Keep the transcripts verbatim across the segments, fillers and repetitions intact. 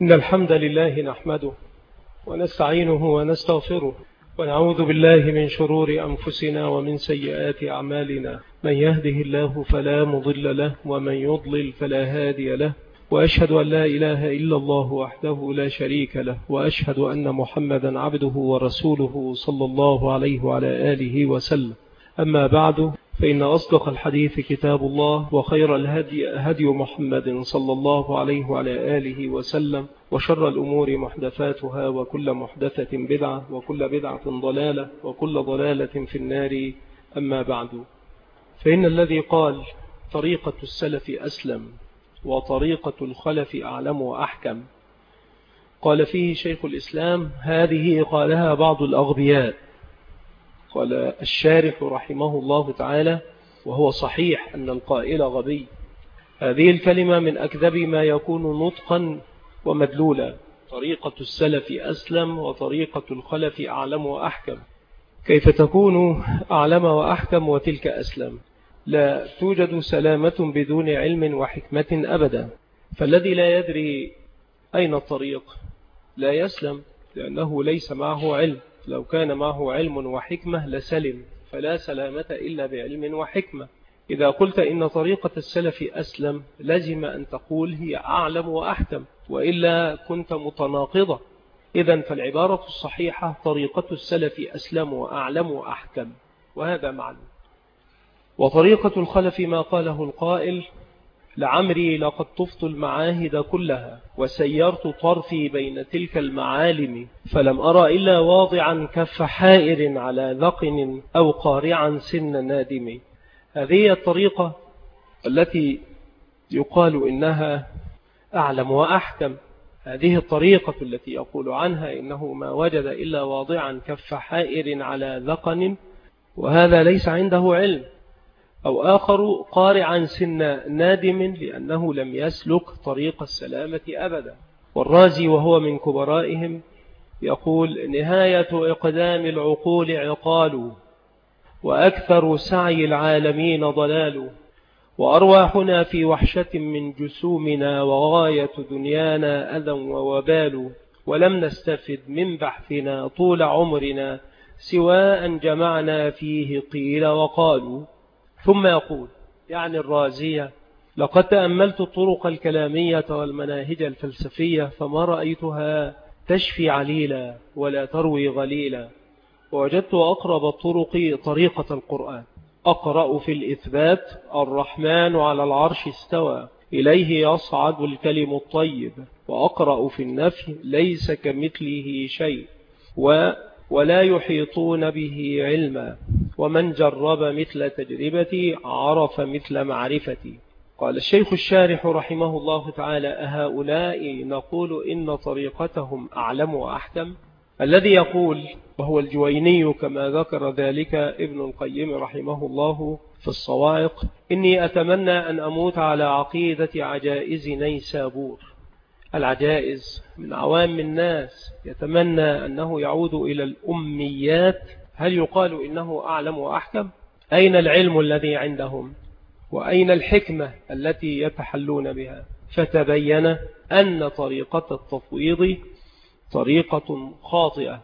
إن الحمد لله نحمده ونستعينه ونستغفره ونعوذ بالله من شرور أنفسنا ومن سيئات أعمالنا. من يهده الله فلا مضل له ومن يضلل فلا هادي له، وأشهد أن لا إله إلا الله وحده لا شريك له، وأشهد أن محمدا عبده ورسوله صلى الله عليه وعلى آله وسلم. أما بعد، فإن أصدق الحديث كتاب الله، وخير الهدي هدي محمد صلى الله عليه وعلى آله وسلم، وشر الأمور محدثاتها، وكل محدثة بدعة، وكل بدعة ضلالة، وكل ضلالة في النار. أما بعد، فإن الذي قال طريقة السلف أسلم وطريقة الخلف أعلم وأحكم، قال فيه شيخ الإسلام: هذه قالها بعض الأغبياء. قال الشارح رحمه الله تعالى: وهو صحيح أن القائل غبي. هذه الكلمة من أكذب ما يكون نطقا ومدلولا. طريقة السلف أسلم وطريقة الخلف أعلم وأحكم. كيف تكون أعلم وأحكم وتلك أسلم؟ لا توجد سلامة بدون علم وحكمة أبدا. فالذي لا يدري أين الطريق لا يسلم، لأنه ليس معه علم. لو كان معه علم وحكمة لسلم، فلا سلامة إلا بعلم وحكمة. إذا قلت إن طريقة السلف أسلم، لازم أن تقول هي أعلم وأحكم، وإلا كنت متناقضة. إذن فالعبارة الصحيحة: طريقة السلف أسلم وأعلم وأحكم، وهذا معنى. وطريقة الخلف ما قاله القائل: لعمري لقد طفت المعاهد كلها وسيرت طرفي بين تلك المعالم، فلم أرى إلا واضعا كف حائر على ذقن أو قارعا سن نادم. هذه الطريقة التي يقال إنها أعلم وأحكم، هذه الطريقة التي يقول عنها إنه ما وجد إلا واضعا كف حائر على ذقن، وهذا ليس عنده علم. أو آخر قارعا سن نادم، لأنه لم يسلك طريق السلامة أبدا. والرازي وهو من كبرائهم يقول: نهاية إقدام العقول عقال، وأكثر سعي العالمين ضلال، وأرواحنا في وحشة من جسومنا، وغاية دنيانا أذى ووبال، ولم نستفد من بحثنا طول عمرنا سواء جمعنا فيه قيل وقالوا. ثم يقول يعني الرازية: لقد تأملت الطرق الكلامية والمناهج الفلسفية، فما رأيتها تشفي عليلا ولا تروي غليلا، ووجدت أقرب الطرق طريقة القرآن. أقرأ في الإثبات: الرحمن على العرش استوى، إليه يصعد الكلم الطيب. وأقرأ في النفي: ليس كمثله شيء، و ولا يحيطون به علما، ومن جرب مثل تجربتي عرف مثل معرفتي. قال الشيخ الشارح رحمه الله تعالى: أهؤلاء نقول إن طريقتهم أعلم وأحكم؟ الذي يقول، وهو الجويني كما ذكر ذلك ابن القيم رحمه الله في الصواعق: إني أتمنى أن أموت على عقيدة عجائز نيسابور. العجائز من عوام الناس يتمنى أنه يعود إلى الأميات. هل يقال إنه أعلم وأحكم؟ أين العلم الذي عندهم؟ وأين الحكمة التي يتحلون بها؟ فتبين أن طريقة التفويض طريقة خاطئة.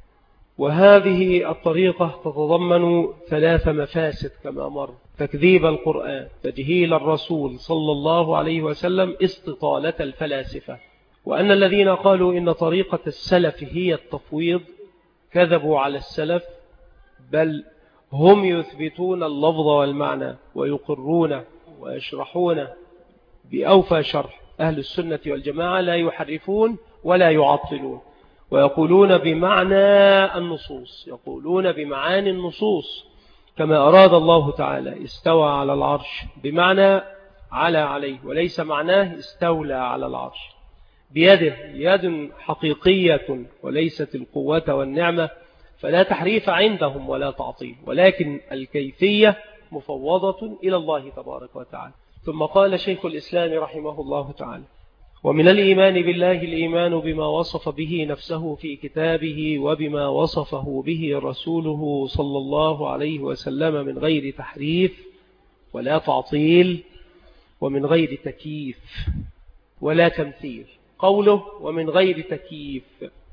وهذه الطريقة تتضمن ثلاث مفاسد كما مر: تكذيب القرآن، تجهيل الرسول صلى الله عليه وسلم، استطالة الفلاسفة. وأن الذين قالوا إن طريقة السلف هي التفويض كذبوا على السلف، بل هم يثبتون اللفظ والمعنى ويقرون ويشرحون بأوفى شرح. أهل السنة والجماعة لا يحرفون ولا يعطلون، ويقولون بمعنى النصوص، يقولون بمعاني النصوص، كما أراد الله تعالى استوى على العرش، بمعنى على عليه، وليس معناه استولى على العرش. بيده يد حقيقية وليست القوة والنعمة، فلا تحريف عندهم ولا تعطيل، ولكن الكيفية مفوضة إلى الله تبارك وتعالى. ثم قال شيخ الإسلام رحمه الله تعالى: ومن الإيمان بالله الإيمان بما وصف به نفسه في كتابه، وبما وصفه به رسوله صلى الله عليه وسلم، من غير تحريف ولا تعطيل، ومن غير تكييف ولا تمثيل. قوله ومن غير تكييف.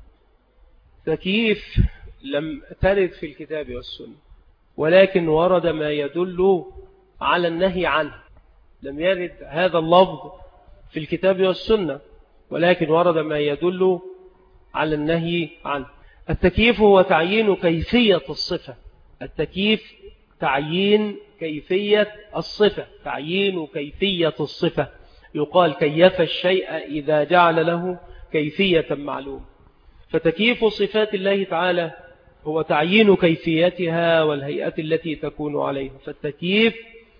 تكييف لم ترد في الكتاب والسنة، ولكن ورد ما يدل على النهي عنه. لم يرد هذا اللفظ في الكتاب والسنة، ولكن ورد ما يدل على النهي عنه. التكييف هو تعيين كيفية الصفة. التكييف تعيين كيفية الصفة، تعيين كيفية الصفة. يقال كيف الشيء إذا جعل له كيفية معلومة. فتكييف صفات الله تعالى هو تعيين كيفيتها والهيئة التي تكون عليها. فالتكييف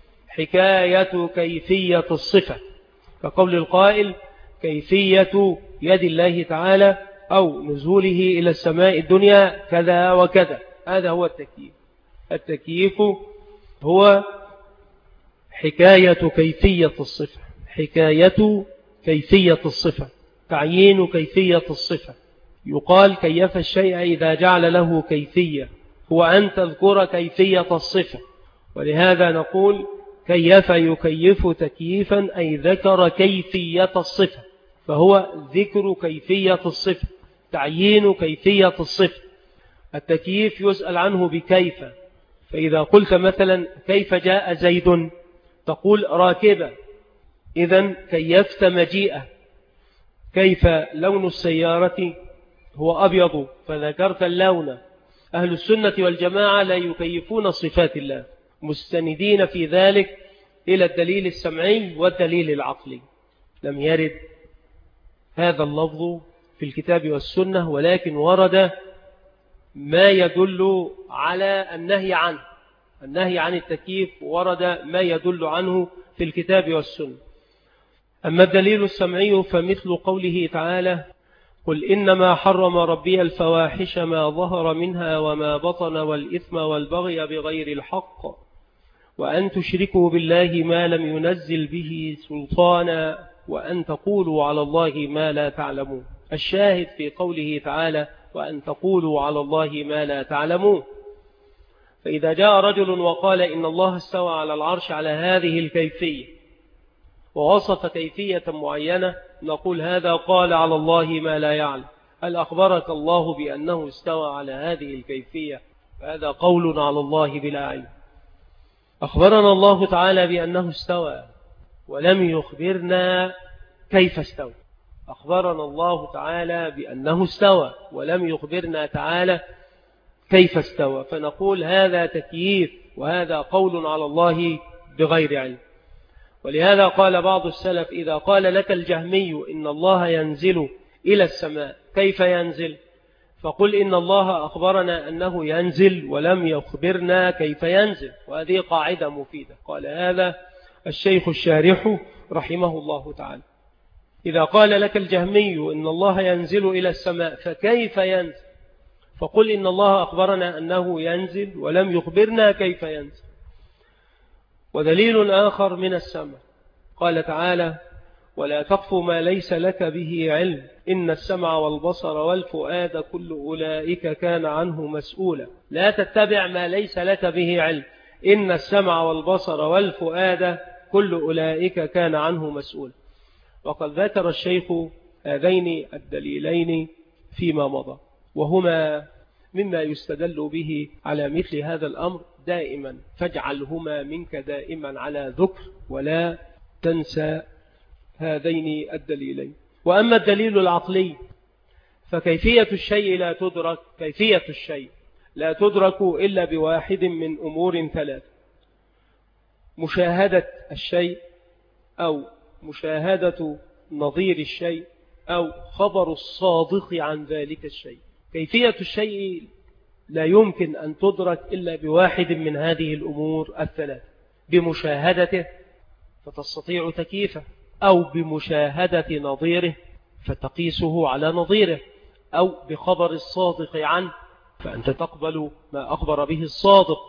حكاية كيفية الصفة، كقول القائل كيفية يد الله تعالى أو نزوله إلى السماء الدنيا كذا وكذا. هذا هو التكييف. التكييف هو حكاية كيفية الصفة، حكاية كيفية الصفة، تعيين كيفية الصفة. يقال كيف الشيء إذا جعل له كيفية، هو أن تذكر كيفية الصفة. ولهذا نقول كيف يكيف تكييفا، أي ذكر كيفية الصفة، فهو ذكر كيفية الصفة، تعيين كيفية الصفة. التكييف يسأل عنه بكيف. فإذا قلت مثلا كيف جاء زيد تقول راكبا، إذن كيفت مجيئة. كيف لون السيارة هو أبيض فذكرت اللون. أهل السنة والجماعة لا يكيفون صفات الله، مستندين في ذلك إلى الدليل السمعي والدليل العقلي. لم يرد هذا اللفظ في الكتاب والسنة، ولكن ورد ما يدل على النهي عنه. النهي عن التكييف ورد ما يدل عنه في الكتاب والسنة. أما الدليل السمعي فمثل قوله تعالى قل إنما حرم ربي الفواحش ما ظهر منها وما بطن والإثم والبغي بغير الحق وأن تشركوا بالله ما لم ينزل به سلطانا وأن تقولوا على الله ما لا تعلمون. الشاهد في قوله تعالى وأن تقولوا على الله ما لا تعلمون. فإذا جاء رجل وقال إن الله استوى على العرش على هذه الكيفية ووصف كيفية معينة، نقول هذا قال على الله ما لا يعلم. هل أخبرك الله بأنه استوى على هذه الكيفية؟ هذا قول على الله بلا علم. أخبرنا الله تعالى بأنه استوى ولم يخبرنا كيف استوى. أخبرنا الله تعالى بأنه استوى ولم يخبرنا تعالى كيف استوى، فنقول هذا تكييف وهذا قول على الله بغير علم. ولهذا قال بعض السلف إذا قال لك الجهمي إن الله ينزل إلى السماء كيف ينزل؟ فقل إن الله أخبرنا أنه ينزل ولم يخبرنا كيف ينزل. وهذه قاعدة مفيدة. قال هذا الشيخ الشارح رحمه الله تعالى. إذا قال لك الجهمي إن الله ينزل إلى السماء فكيف ينزل؟ فقل إن الله أخبرنا أنه ينزل ولم يخبرنا كيف ينزل. ودليل آخر من السماء قال تعالى ولا تقف ما ليس لك به علم إن السمع والبصر والفؤاد كل أولئك كان عنه مسؤولا. لا تتبع ما ليس لك به علم إن السمع والبصر والفؤاد كل أولئك كان عنه مسؤولا. وقد ذكر الشيخ هذين الدليلين فيما مضى، وهما مما يستدل به على مثل هذا الأمر دائما. فاجعلهما منك دائما على ذكر ولا تنسى هذين الدليلين. وأما الدليل العقلي فكيفية الشيء لا تدرك، كيفية الشيء لا تدرك إلا بواحد من أمور ثلاث: مشاهدة الشيء أو مشاهدة نظير الشيء أو خبر الصادق عن ذلك الشيء. كيفية الشيء لا يمكن أن تدرك إلا بواحد من هذه الأمور الثلاث: بمشاهدته فتستطيع تكييفه، أو بمشاهدة نظيره فتقيسه على نظيره، أو بخبر الصادق عنه فأنت تقبل ما أخبر به الصادق.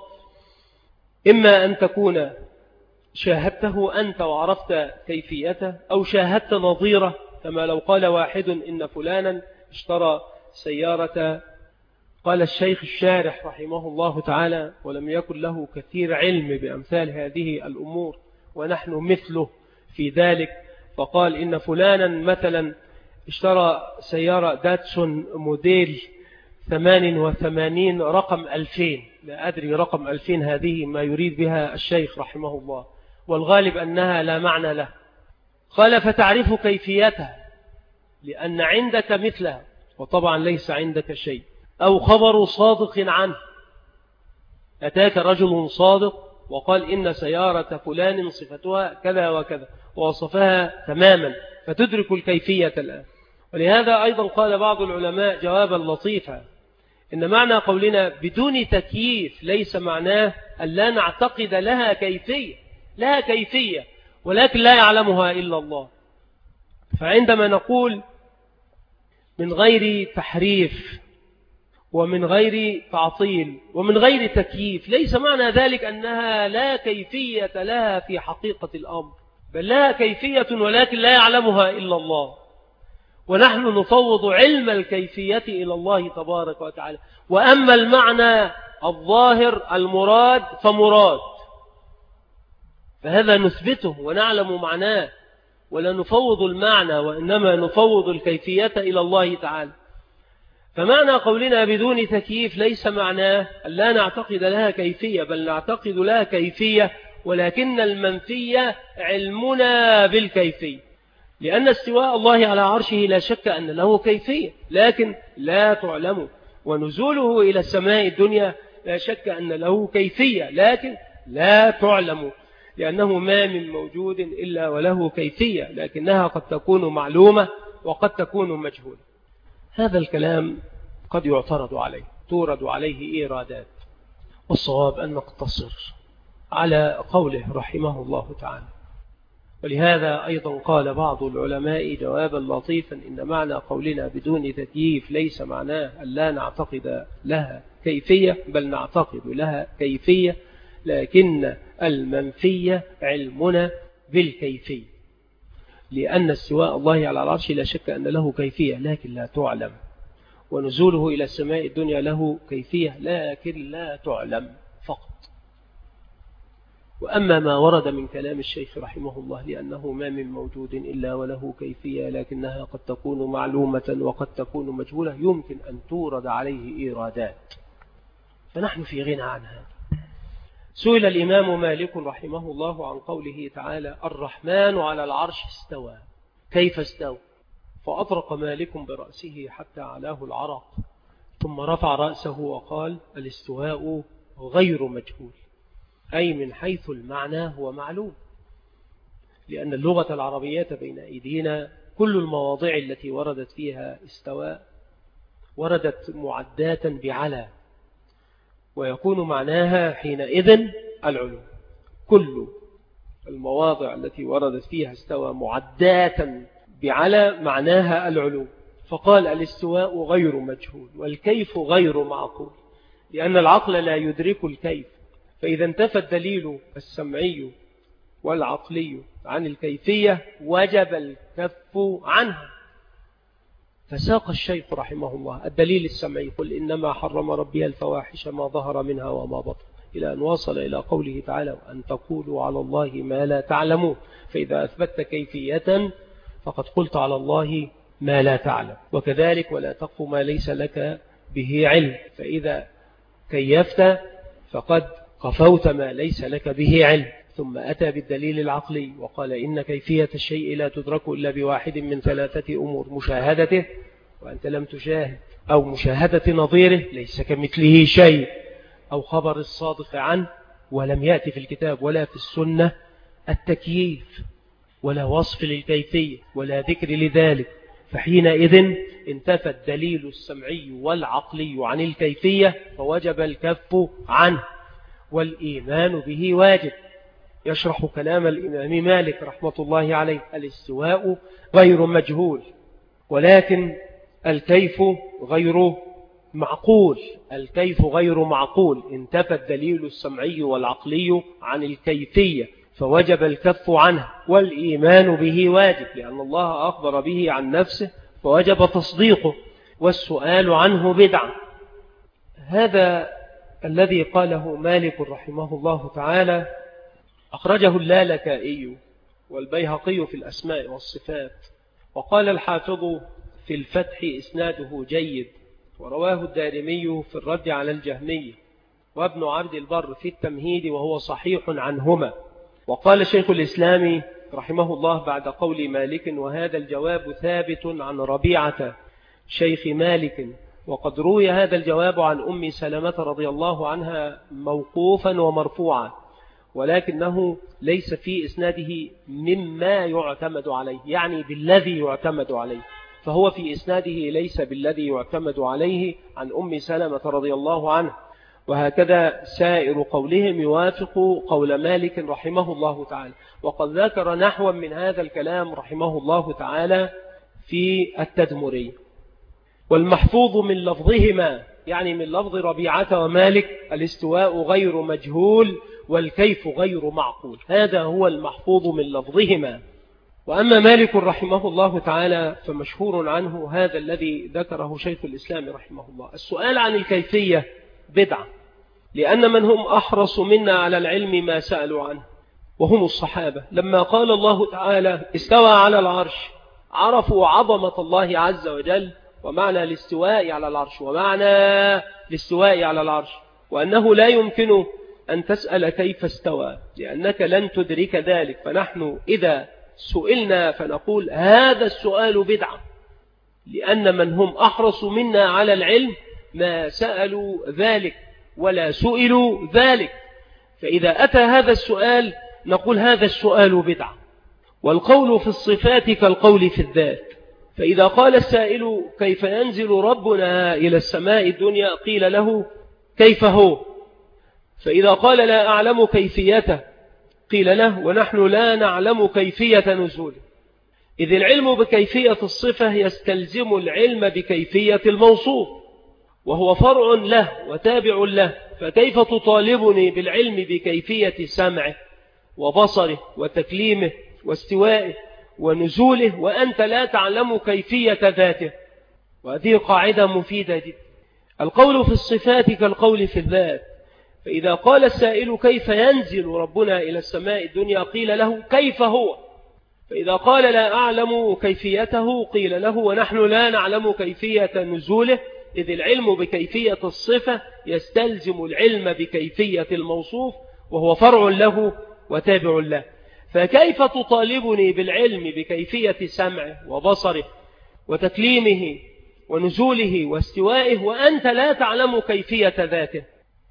إما أن تكون شاهدته أنت وعرفت كيفيته، أو شاهدت نظيره، كما لو قال واحد إن فلانا اشترى سيارة. قال الشيخ الشارح رحمه الله تعالى ولم يكن له كثير علم بأمثال هذه الأمور ونحن مثله في ذلك، فقال إن فلانا مثلا اشترى سيارة داتسون موديل ثمان وثمانين رقم ألفين، لا أدري رقم ألفين هذه ما يريد بها الشيخ رحمه الله، والغالب أنها لا معنى له. قال فتعرف كيفيتها لأن عندك مثلها وطبعا ليس عندك شيء، أو خبر صادق عنه، أتاك رجل صادق وقال إن سيارة فلان صفتها كذا وكذا ووصفها تماما، فتدرك الكيفية الآن. ولهذا أيضا قال بعض العلماء جوابا لطيفا إن معنى قولنا بدون تكييف ليس معناه أن لا نعتقد لها كيفية، لها كيفية ولكن لا يعلمها إلا الله. فعندما نقول من غير تحريف ومن غير تعطيل ومن غير تكييف، ليس معنى ذلك أنها لا كيفية لها في حقيقة الأمر، بل لها كيفية ولكن لا يعلمها إلا الله. ونحن نفوض علم الكيفية إلى الله تبارك وتعالى، وأما المعنى الظاهر المراد فمراد، فهذا نثبته ونعلم معناه ولا نفوض المعنى، وإنما نفوض الكيفية إلى الله تعالى. فمعنى قولنا بدون تكييف ليس معناه أن لا نعتقد لها كيفية، بل نعتقد لها كيفية ولكن المنفية علمنا بالكيفية، لأن استواء الله على عرشه لا شك أن له كيفية لكن لا تعلم، ونزوله إلى السماء الدنيا لا شك أن له كيفية لكن لا تعلم، لأنه ما من موجود إلا وله كيفية، لكنها قد تكون معلومة وقد تكون مجهولة. هذا الكلام قد يعترض عليه، تورد عليه إيرادات، والصواب أن نقتصر على قوله رحمه الله تعالى. ولهذا أيضا قال بعض العلماء جوابا لطيفا إن معنى قولنا بدون تكييف ليس معناه أن لا نعتقد لها كيفية، بل نعتقد لها كيفية لكن المنفية علمنا بالكيفية، لأن استواء الله على العرش لا شك أن له كيفية لكن لا تعلم، ونزوله إلى السماء الدنيا له كيفية لكن لا تعلم فقط. وأما ما ورد من كلام الشيخ رحمه الله لأنه ما من موجود إلا وله كيفية لكنها قد تكون معلومة وقد تكون مجهولة، يمكن أن تورد عليه إيرادات، فنحن في غنى عن هذا. سئل الإمام مالك رحمه الله عن قوله تعالى الرحمن على العرش استوى، كيف استوى؟ فأطرق مالك برأسه حتى علاه العرق، ثم رفع رأسه وقال الاستواء غير مجهول، أي من حيث المعنى هو معلوم، لأن اللغة العربية بين أيدينا كل المواضع التي وردت فيها استواء وردت معدات بعلى، ويكون معناها حينئذ العلو. كل المواضع التي وردت فيها استوى معدات بعلى معناها العلو. فقال الاستواء غير مجهول والكيف غير معقول، لأن العقل لا يدرك الكيف، فإذا انتفى الدليل السمعي والعقلي عن الكيفية وجب الكف عنها. فساق الشيخ رحمه الله الدليل السمعي قل إنما حرم ربي الفواحش ما ظهر منها وما بطن، إلى أن وصل إلى قوله تعالى وأن تقولوا على الله ما لا تعلمون، فإذا أثبتت كيفية فقد قلت على الله ما لا تعلم. وكذلك ولا تقف ما ليس لك به علم، فإذا كيفت فقد قفوت ما ليس لك به علم. ثم أتى بالدليل العقلي وقال إن كيفية الشيء لا تدرك إلا بواحد من ثلاثة أمور: مشاهدته وأنت لم تشاهد، أو مشاهدة نظيره ليس كمثله شيء، أو خبر الصادق عنه، ولم يأتي في الكتاب ولا في السنة التكييف ولا وصف للكيفية ولا ذكر لذلك، فحينئذ انتفى الدليل السمعي والعقلي عن الكيفية فوجب الكف عنه، والإيمان به واجب. يشرح كلام الإمام مالك رحمة الله عليه: الاستواء غير مجهول ولكن الكيف غير معقول، الكيف غير معقول، انتفى الدليل السمعي والعقلي عن الكيفية فوجب الكف عنه، والإيمان به واجب، لأن الله أخبر به عن نفسه فوجب تصديقه، والسؤال عنه بدعة. هذا الذي قاله مالك رحمه الله تعالى أخرجه اللالكائي والبيهقي في الأسماء والصفات. وقال الحافظ في الفتح إسناده جيد، ورواه الدارمي في الرد على الجهمي، وابن عبد البر في التمهيد وهو صحيح عنهما. وقال شيخ الإسلام رحمه الله بعد قول مالك: وهذا الجواب ثابت عن ربيعة شيخ مالك، وقد روي هذا الجواب عن أم سلمة رضي الله عنها موقوفا ومرفوعا، ولكنه ليس في إسناده مما يعتمد عليه، يعني بالذي يعتمد عليه، فهو في إسناده ليس بالذي يعتمد عليه عن أم سلمة رضي الله عنه. وهكذا سائر قولهم يوافق قول مالك رحمه الله تعالى. وقد ذكر نحوا من هذا الكلام رحمه الله تعالى في التدمري. والمحفوظ من لفظهما، يعني من لفظ ربيعة ومالك، الاستواء غير مجهول والكيف غير معقول، هذا هو المحفوظ من لفظهما. وأما مالك رحمه الله تعالى فمشهور عنه هذا الذي ذكره شيخ الإسلام رحمه الله: السؤال عن الكيفية بدعة، لأن من هم أحرص منا على العلم ما سألوا عنه، وهم الصحابة. لما قال الله تعالى استوى على العرش عرفوا عظمة الله عز وجل، ومعنى الاستواء على العرش، ومعنى الاستواء على العرش، وأنه لا يمكن أن تسأل كيف استوى لأنك لن تدرك ذلك. فنحن إذا سئلنا فنقول هذا السؤال بدعة، لأن من هم أحرص منا على العلم ما سألوا ذلك ولا سئلوا ذلك، فإذا أتى هذا السؤال نقول هذا السؤال بدعة. والقول في الصفات كالقول في الذات، فإذا قال السائل كيف ينزل ربنا إلى السماء الدنيا قيل له كيف هو، فإذا قال لا أعلم كيفيته قيل له ونحن لا نعلم كيفية نزوله، إذ العلم بكيفية الصفة يستلزم العلم بكيفية الموصوف، وهو فرع له وتابع له، فكيف تطالبني بالعلم بكيفية سمعه وبصره وتكليمه واستوائه ونزوله وأنت لا تعلم كيفية ذاته؟ وهذه قاعدة مفيدة جدا. القول في الصفات كالقول في الذات، فإذا قال السائل كيف ينزل ربنا إلى السماء الدنيا قيل له كيف هو، فإذا قال لا أعلم كيفيته قيل له ونحن لا نعلم كيفية نزوله، إذ العلم بكيفية الصفة يستلزم العلم بكيفية الموصوف، وهو فرع له وتابع له. فكيف تطالبني بالعلم بكيفية سمعه وبصره وتكليمه ونزوله واستوائه وأنت لا تعلم كيفية ذاته؟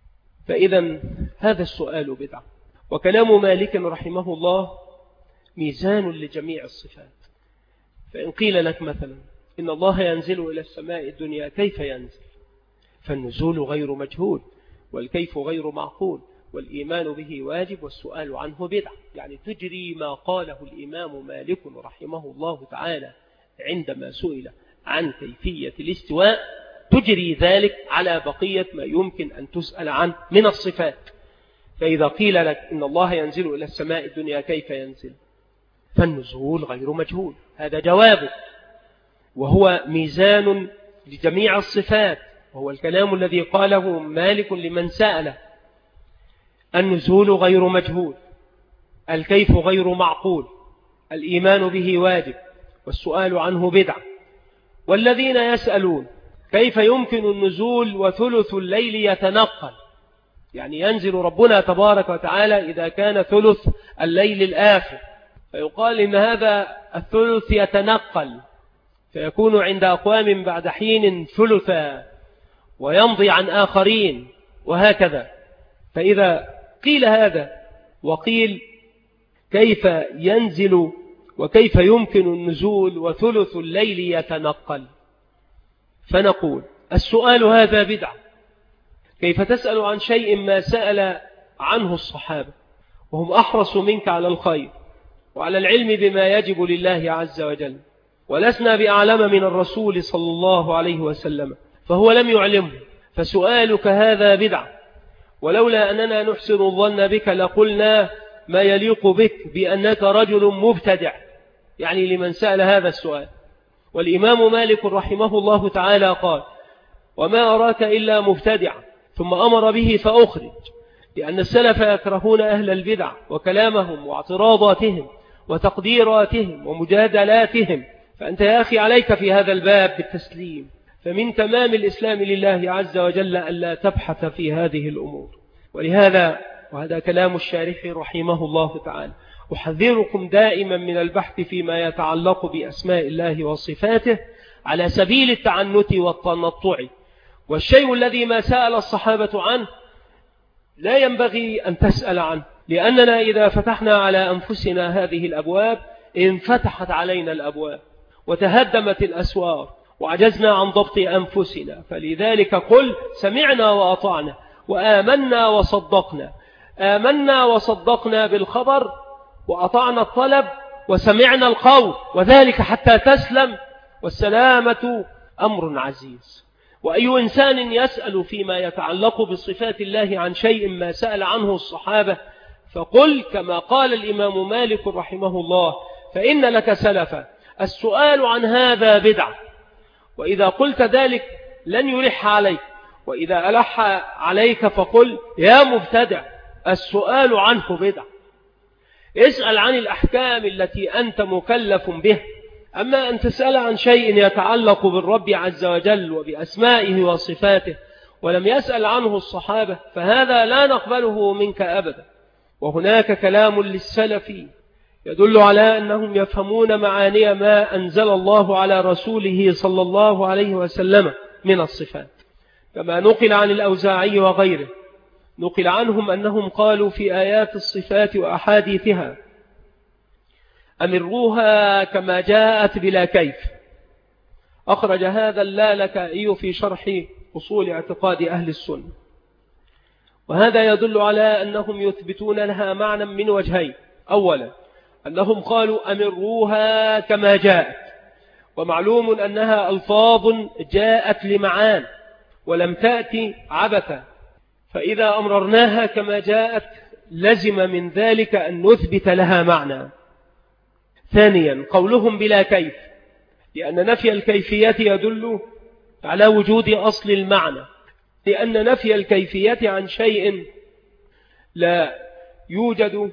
فإذا هذا السؤال بدعة. وكلام مالك رحمه الله ميزان لجميع الصفات. فإن قيل لك مثلا إن الله ينزل إلى السماء الدنيا كيف ينزل، فالنزول غير مجهول والكيف غير معقول والإيمان به واجب والسؤال عنه بدعة، يعني تجري ما قاله الإمام مالك رحمه الله تعالى عندما سئل عن كيفية الاستواء، تجري ذلك على بقية ما يمكن أن تسأل عنه من الصفات. فإذا قيل لك إن الله ينزل إلى السماء الدنيا كيف ينزل، فالنزول غير مجهول، هذا جوابه، وهو ميزان لجميع الصفات، وهو الكلام الذي قاله مالك لمن سأله. النزول غير مجهول، الكيف غير معقول، الإيمان به واجب والسؤال عنه بدعة. والذين يسألون كيف يمكن النزول وثلث الليل يتنقل، يعني ينزل ربنا تبارك وتعالى إذا كان ثلث الليل الآخر، فيقال إن هذا الثلث يتنقل فيكون عند أقوام بعد حين ثلثا ويمضي عن آخرين وهكذا. فإذا قيل هذا وقيل كيف ينزل وكيف يمكن النزول وثلث الليل يتنقل، فنقول السؤال هذا بدعة. كيف تسأل عن شيء ما سأل عنه الصحابة وهم أحرص منك على الخير وعلى العلم بما يجب لله عز وجل، ولسنا بأعلم من الرسول صلى الله عليه وسلم فهو لم يعلمه، فسؤالك هذا بدعة. ولولا أننا نحسن الظن بك لقلنا ما يليق بك بأنك رجل مبتدع، يعني لمن سأل هذا السؤال. والإمام مالك رحمه الله تعالى قال وما أراك إلا مبتدع، ثم أمر به فأخرج، لأن السلف يكرهون أهل البدع وكلامهم واعتراضاتهم وتقديراتهم ومجادلاتهم، فأنت يا أخي عليك في هذا الباب بالتسليم، فمن تمام الإسلام لله عز وجل ألا تبحث في هذه الأمور. ولهذا وهذا كلام الشارح رحمه الله تعالى أحذركم دائما من البحث فيما يتعلق بأسماء الله وصفاته على سبيل التعنت والتنطع. والشيء الذي ما سأل الصحابة عنه لا ينبغي أن تسأل عنه، لأننا إذا فتحنا على أنفسنا هذه الأبواب انفتحت علينا الأبواب وتهدمت الأسوار وعجزنا عن ضبط أنفسنا. فلذلك قل سمعنا وأطعنا وآمنا وصدقنا. آمنا وصدقنا بالخبر وأطعنا الطلب وسمعنا القول، وذلك حتى تسلم، والسلامة أمر عزيز. وأي إنسان يسأل فيما يتعلق بصفات الله عن شيء ما سأل عنه الصحابة فقل كما قال الإمام مالك رحمه الله: فإن لك سلفا، السؤال عن هذا بدعة. وإذا قلت ذلك لن يلح عليك، وإذا ألح عليك فقل يا مبتدع السؤال عنه بدعة. اسأل عن الأحكام التي أنت مكلف به، أما أن تسأل عن شيء يتعلق بالرب عز وجل وبأسمائه وصفاته ولم يسأل عنه الصحابة فهذا لا نقبله منك أبدا. وهناك كلام للسلف يدل على أنهم يفهمون معاني ما أنزل الله على رسوله صلى الله عليه وسلم من الصفات، كما نقل عن الأوزاعي وغيره، نقل عنهم أنهم قالوا في آيات الصفات وأحاديثها: أمروها كما جاءت بلا كيف. أخرج هذا اللالكائي في شرح أصول اعتقاد أهل السنة. وهذا يدل على أنهم يثبتون لها معنى من وجهين: أولا أنهم قالوا أمروها كما جاءت، ومعلوم أنها ألفاظ جاءت لمعان ولم تأتي عبثا، فإذا أمررناها كما جاءت لزم من ذلك أن نثبت لها معنى. ثانيا قولهم بلا كيف، لأن نفي الكيفية يدل على وجود أصل المعنى، لأن نفي الكيفية عن شيء لا يوجد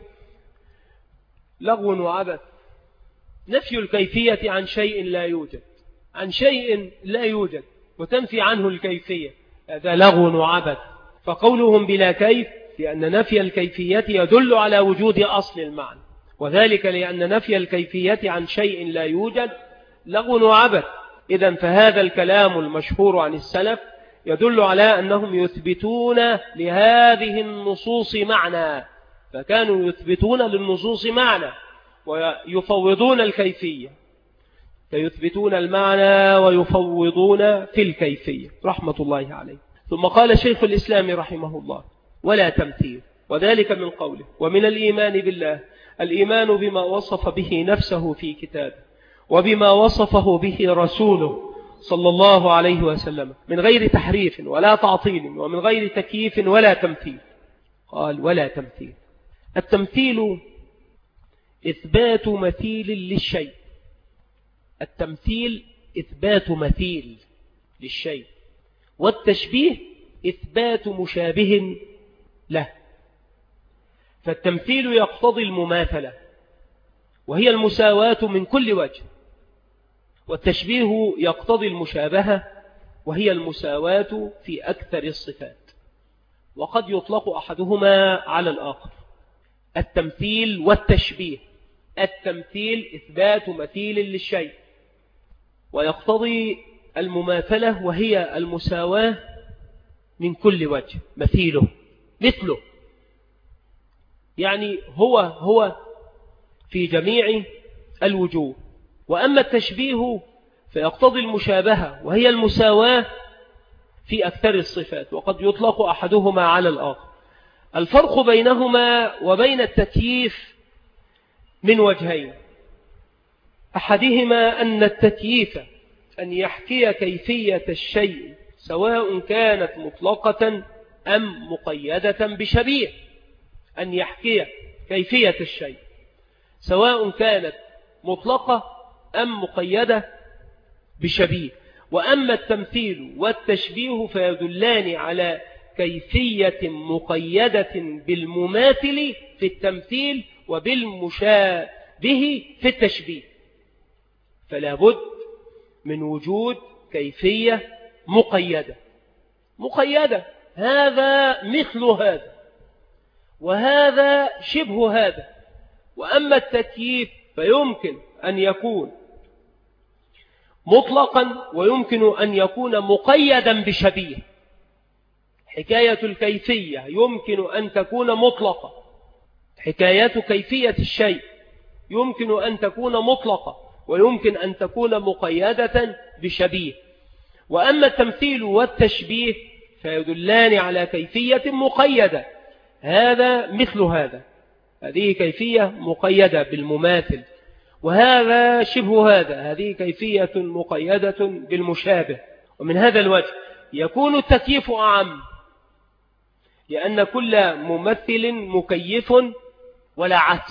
لغو وعبث. نفي الكيفية عن شيء لا يوجد، عن شيء لا يوجد وتنفي عنه الكيفية، هذا لغو وعبث. فقولهم بلا كيف لأن نفي الكيفية يدل على وجود أصل المعنى، وذلك لأن نفي الكيفية عن شيء لا يوجد لغو وعبث. إذن فهذا الكلام المشهور عن السلف يدل على أنهم يثبتون لهذه النصوص معنى، فكانوا يثبتون للنصوص معنى ويفوضون الكيفية، فيثبتون المعنى ويفوضون في الكيفية رحمة الله عليه. ثم قال شيخ الإسلام رحمه الله: ولا تمثيل، وذلك من قوله: ومن الإيمان بالله الإيمان بما وصف به نفسه في كتابه وبما وصفه به رسوله صلى الله عليه وسلم من غير تحريف ولا تعطيل ومن غير تكييف ولا تمثيل. قال: ولا تمثيل. التمثيل إثبات مثيل للشيء، التمثيل إثبات مثيل للشيء، والتشبيه إثبات مشابه له. فالتمثيل يقتضي المماثلة وهي المساواة من كل وجه، والتشبيه يقتضي المشابهة وهي المساواة في أكثر الصفات، وقد يطلق أحدهما على الآخر. التمثيل والتشبيه: التمثيل إثبات مثيل للشيء، ويقتضي المماثلة وهي المساواة من كل وجه، مثيله مثله، يعني هو هو في جميع الوجوه. وأما التشبيه فيقتضي المشابهة وهي المساواة في أكثر الصفات، وقد يطلق أحدهما على الآخر. الفرق بينهما وبين التكييف من وجهين: أحدهما أن التكييف أن يحكي كيفية الشيء سواء كانت مطلقة أم مقيدة بشبيه، أن يحكي كيفية الشيء سواء كانت مطلقة أم مقيدة بشبيه. وأما التمثيل والتشبيه فيدلان على كيفية مقيدة بالمماثل في التمثيل وبالمشابه في التشبيه. فلا بد من وجود كيفية مقيدة مقيدة، هذا مثل هذا وهذا شبه هذا. وأما التكييف فيمكن أن يكون مطلقا ويمكن أن يكون مقيدا بشبيه. حكاية الكيفية يمكن أن تكون مطلقة، حكاية كيفية الشيء يمكن أن تكون مطلقة ويمكن أن تكون مقيدة بشبيه. وأما التمثيل والتشبيه فيدلان على كيفية مقيدة، هذا مثل هذا، هذه كيفية مقيدة بالمماثل، وهذا شبه هذا، هذه كيفية مقيدة بالمشابه. ومن هذا الوجه يكون التكييف أعم، لأن كل ممثل مكيف ولا عكس،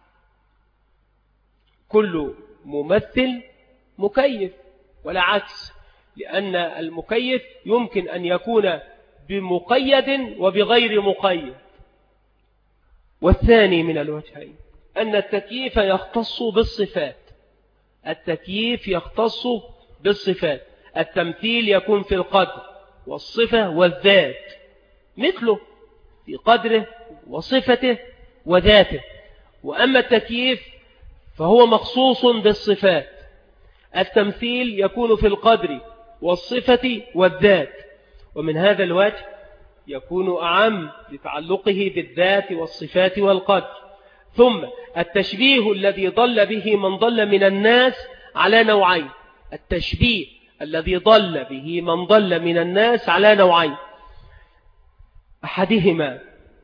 كل ممثل مكيف ولا عكس، لأن المكيف يمكن أن يكون بمقيد وبغير مقيد. والثاني من الوجهين أن التكييف يختص بالصفات، التكييف يختص بالصفات، التمثيل يكون في القدر والصفة والذات، مثله في قدره وصفته وذاته. وأما التكييف فهو مخصوص بالصفات، التمثيل يكون في القدر والصفة والذات. ومن هذا الوجه يكون أعم لتعلقه بالذات والصفات والقدر. ثم التشبيه الذي ضل به من ضل من الناس على نوعين، التشبيه الذي ضل به من ضل من الناس على نوعين، أحدهما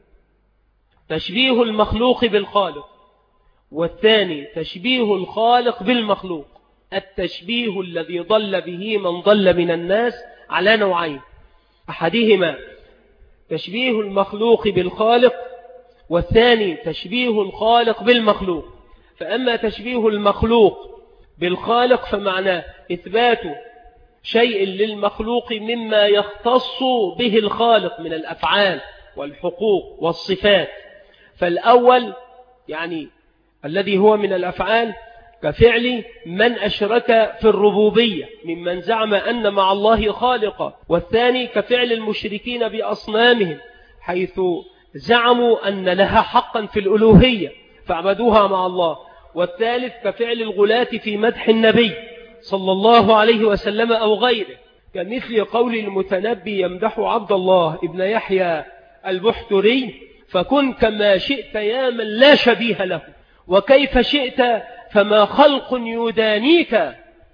تشبيه المخلوق بالخالق، والثاني تشبيه الخالق بالمخلوق. التشبيه الذي ضل به من ضل من الناس على نوعين، أحدهما تشبيه المخلوق بالخالق، والثاني تشبيه الخالق بالمخلوق. فأما تشبيه المخلوق بالخالق فمعناه إثبات شيء للمخلوق مما يختص به الخالق من الأفعال والحقوق والصفات. فالأول يعني الذي هو من الأفعال كفعل من أشرك في الربوبية ممن زعم أن مع الله خالقا، والثاني كفعل المشركين بأصنامهم حيث زعموا أن لها حقا في الألوهية فعبدوها مع الله، والثالث كفعل الغلاة في مدح النبي صلى الله عليه وسلم أو غيره، كمثل قول المتنبي يمدح عبد الله ابن يحيى البحتري: فكن كما شئت يا من لا شبيه له، وكيف شئت فما خلق يدانيك.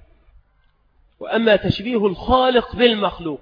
وأما تشبيه الخالق بالمخلوق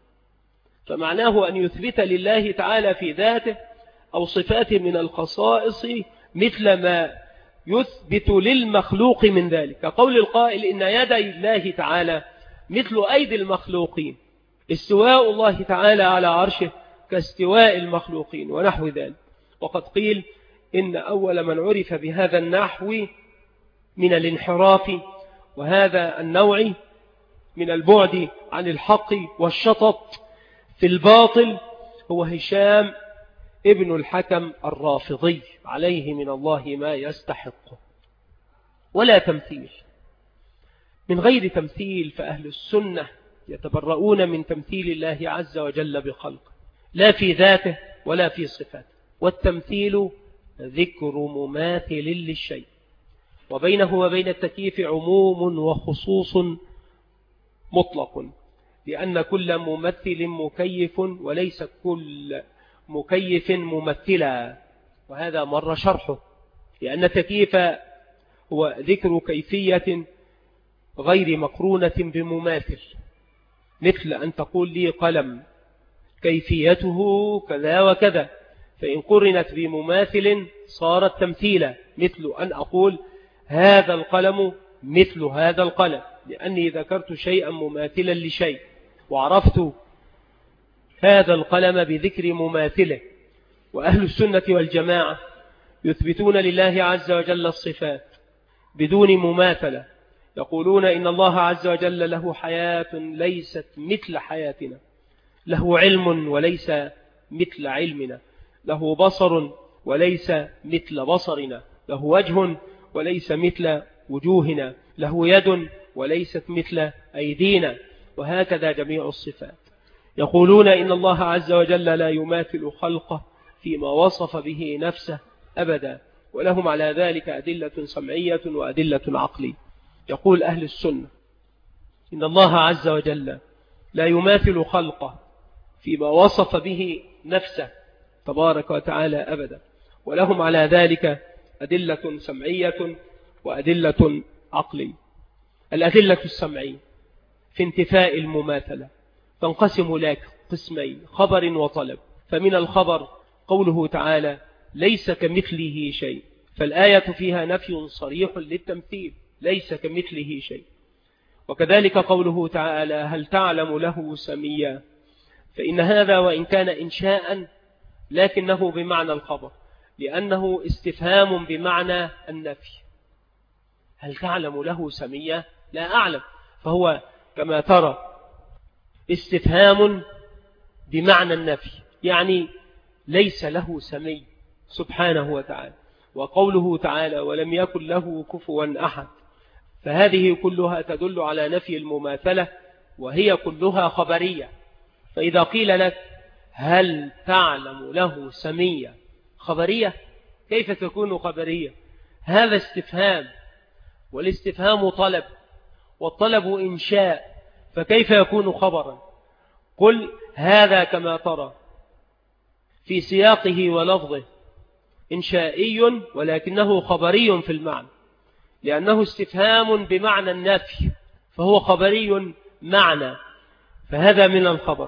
فمعناه أن يثبت لله تعالى في ذاته أو صفات من الخصائص مثل ما يثبت للمخلوق من ذلك، كقول القائل: إن يدي الله تعالى مثل أيدي المخلوقين، استواء الله تعالى على عرشه كاستواء المخلوقين، ونحو ذلك. وقد قيل إن أول من عرف بهذا النحو من الانحراف وهذا النوع من البعد عن الحق والشطط في الباطل هو هشام ابن الحكم الرافضي عليه من الله ما يستحقه. ولا تمثيل، من غير تمثيل فأهل السنة يتبرؤون من تمثيل الله عز وجل بخلقه، لا في ذاته ولا في صفاته. والتمثيل ذكر مماثل للشيء، وبينه وبين التكييف عموم وخصوص مطلق، لأن كل ممثل مكيف وليس كل مكيف ممثلا، وهذا مر شرحه. لأن التكييف هو ذكر كيفية غير مقرونة بمماثل، مثل أن تقول لي قلم كيفيته كذا وكذا، فإن قرنت بمماثل صارت تمثيلا، مثل أن أقول هذا القلم مثل هذا القلم، لأني ذكرت شيئا مماثلا لشيء، وعرفت هذا القلم بذكر مماثله. وأهل السنة والجماعة يثبتون لله عز وجل الصفات بدون مماثلة، يقولون إن الله عز وجل له حياة ليست مثل حياتنا، له علم وليس مثل علمنا، له بصر وليس مثل بصرنا، له وجه وليس مثل وجوهنا، له يد وليست مثل أيدينا، وهكذا جميع الصفات. يقولون إن الله عز وجل لا يماثل خلقه فيما وصف به نفسه أبدا، ولهم على ذلك أدلة سمعية وأدلة عقلية. يقول أهل السنة إن الله عز وجل لا يماثل خلقه فيما وصف به نفسه تبارك وتعالى أبدا، ولهم على ذلك أدلة سمعية وأدلة عقلية. الأدلة السمعية في انتفاء المماثلة تنقسم لك قسمين: خبر وطلب. فمن الخبر قوله تعالى ليس كمثله شيء، فالآية فيها نفي صريح للتمثيل، ليس كمثله شيء. وكذلك قوله تعالى هل تعلم له سميا، فإن هذا وإن كان إنشاء لكنه بمعنى الخبر، لأنه استفهام بمعنى النفي. هل تعلم له سميا؟ لا أعلم، فهو كما ترى استفهام بمعنى النفي، يعني ليس له سمي سبحانه وتعالى. وقوله تعالى ولم يكن له كفوا أحد، فهذه كلها تدل على نفي المماثلة، وهي كلها خبرية. فإذا قيل لك هل تعلم له سميا خبرية، كيف تكون خبرية؟ هذا استفهام، والاستفهام طلب، والطلب إنشاء، فكيف يكون خبرا؟ قل هذا كما ترى في سياقه ولفظه إنشائي، ولكنه خبري في المعنى، لأنه استفهام بمعنى النفي، فهو خبري معنى، فهذا من الخبر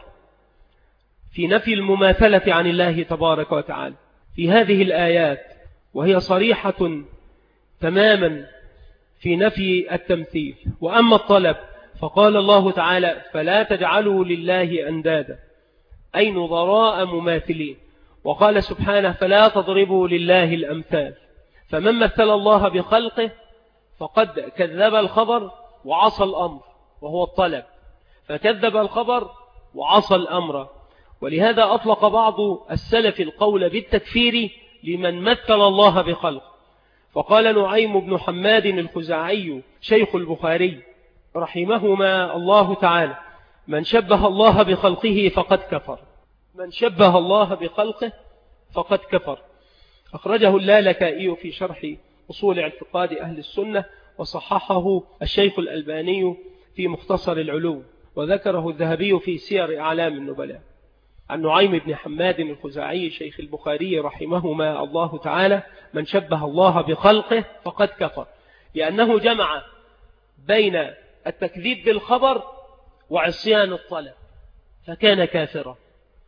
في نفي المماثلة عن الله تبارك وتعالى في هذه الآيات، وهي صريحة تماما في نفي التمثيل. وأما الطلب فقال الله تعالى فلا تجعلوا لله أندادا، أي نظراء مماثلين. وقال سبحانه فلا تضربوا لله الأمثال. فمن مثل الله بخلقه فقد كذب الخبر وعصى الأمر، وهو الطلب، فكذب الخبر وعصى الأمر. ولهذا أطلق بعض السلف القول بالتكفير لمن مثل الله بخلقه، فقال نعيم بن حماد الخزاعي شيخ البخاري رحمهما الله تعالى من شبه الله بخلقه فقد كفر، من شبه الله بخلقه فقد كفر. أخرجه اللالكائي في شرح أصول اعتقاد أهل السنة، وصححه الشيخ الألباني في مختصر العلوم، وذكره الذهبي في سير أعلام النبلاء عن نعيم بن حماد الخزاعي شيخ البخاري رحمهما الله تعالى من شبه الله بخلقه فقد كفر، لأنه جمع بين التكذيب بالخبر وعصيان الطلب فكان كافرا.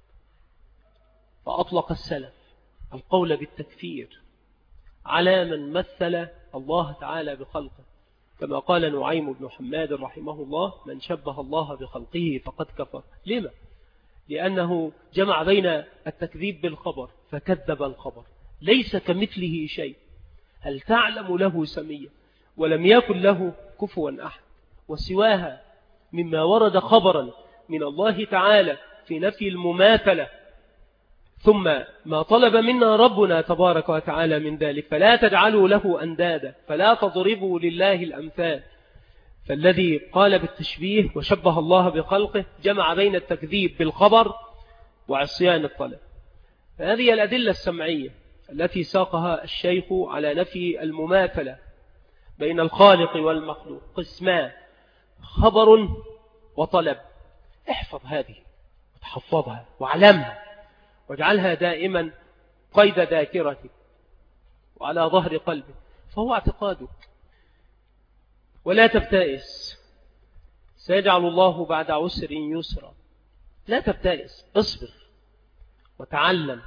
فأطلق السلف القول بالتكفير على من مثل الله تعالى بخلقه، كما قال نعيم بن حماد رحمه الله من شبه الله بخلقه فقد كفر. لما؟ لأنه جمع بين التكذيب بالخبر فكذب الخبر، ليس كمثله شيء، هل تعلم له سميا، ولم يكن له كفوا أحد. وسواها مما ورد خبرا من الله تعالى في نفي المماثلة، ثم ما طلب منا ربنا تبارك وتعالى من ذلك فلا تجعلوا له أندادا، فلا تضربوا لله الأمثال. فالذي قال بالتشبيه وشبه الله بخلقه جمع بين التكذيب بالخبر وعصيان الطلب. هذه الأدلة السمعية التي ساقها الشيخ على نفي المماثلة بين الخالق والمخلوق قسمان: خبر وطلب. احفظ هذه وتحفظها واعلمها واجعلها دائما قيد ذاكرتك وعلى ظهر قلبك، فهو اعتقادك. ولا تبتئس، سيجعل الله بعد عسر يسرا. لا تبتئس، اصبر وتعلم،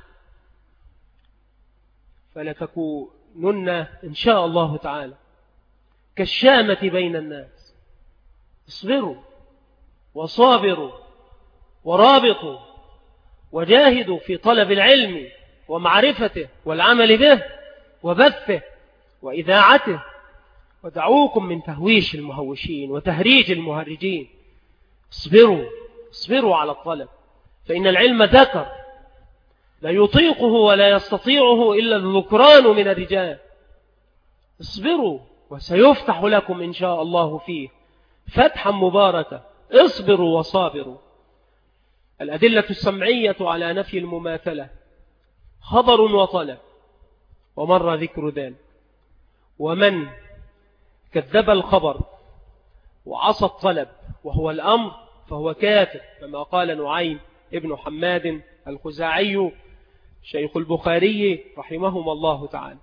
فلتكونن إن شاء الله تعالى كالشامة بين الناس. اصبروا وصابروا ورابطوا وجاهدوا في طلب العلم ومعرفته والعمل به وبثه وإذاعته، ودعوكم من تهويش المهوشين وتهريج المهرجين. اصبروا اصبروا على الطلب، فإن العلم ذكر لا يطيقه ولا يستطيعه إلا الذكران من الرجال. اصبروا وسيفتح لكم إن شاء الله فيه فتحا مباركا. اصبروا وصابروا. الأدلة السمعية على نفي المماثلة خبر وطلب، ومر ذكر ذلك. ومن كذب الخبر وعصى الطلب وهو الأمر فهو كافر، كما قال نعيم ابن حماد الخزاعي شيخ البخاري رحمهم الله تعالى.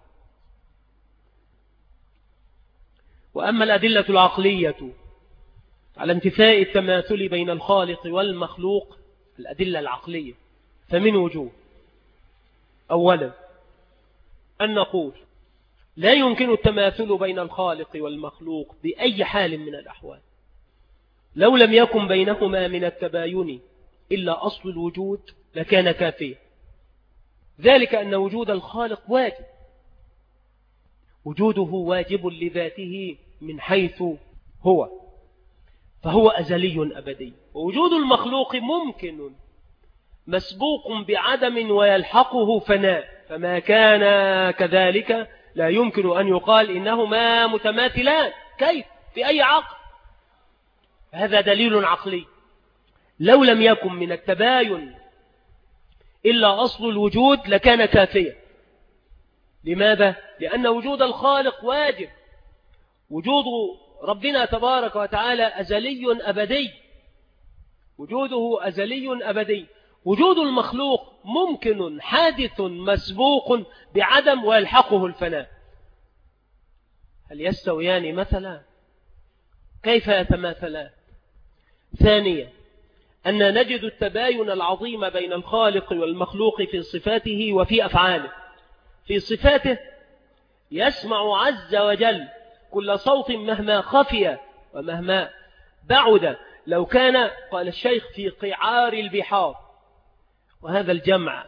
وأما الأدلة العقلية على انتفاء التماثل بين الخالق والمخلوق، الأدلة العقلية فمن وجوه. أولا أن نقول لا يمكن التماثل بين الخالق والمخلوق بأي حال من الأحوال، لو لم يكن بينهما من التباين إلا أصل الوجود لكان كافيا. ذلك أن وجود الخالق واجب، وجوده واجب لذاته من حيث هو، فهو أزلي أبدي. ووجود المخلوق ممكن مسبوق بعدم ويلحقه فناء، فما كان كذلك لا يمكن أن يقال إنهما متماثلان. كيف؟ في أي عقل؟ هذا دليل عقلي. لو لم يكن من التباين إلا أصل الوجود لكان كافيا. لماذا؟ لأن وجود الخالق واجب، وجود ربنا تبارك وتعالى أزلي أبدي، وجوده أزلي أبدي. وجود المخلوق ممكن حادث مسبوق بعدم ويلحقه الفناء. هل يستويان مثلا؟ كيف يتماثلان؟ ثانيا أن نجد التباين العظيم بين الخالق والمخلوق في صفاته وفي أفعاله. في صفاته يسمع عز وجل كل صوت مهما خفي ومهما بعد، لو كان قال الشيخ في قعار البحار. وهذا الجمع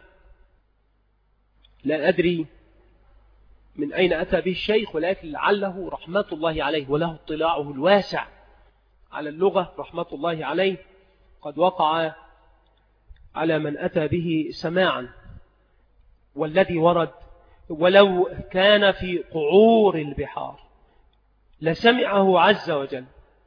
لا أدري من أين أتى به الشيخ، ولكن لعله رحمة الله عليه وله اطلاعه الواسع على اللغة رحمة الله عليه قد وقع على من أتى به سماعا. والذي ورد ولو كان في قعور البحار لسمعه عز وجل.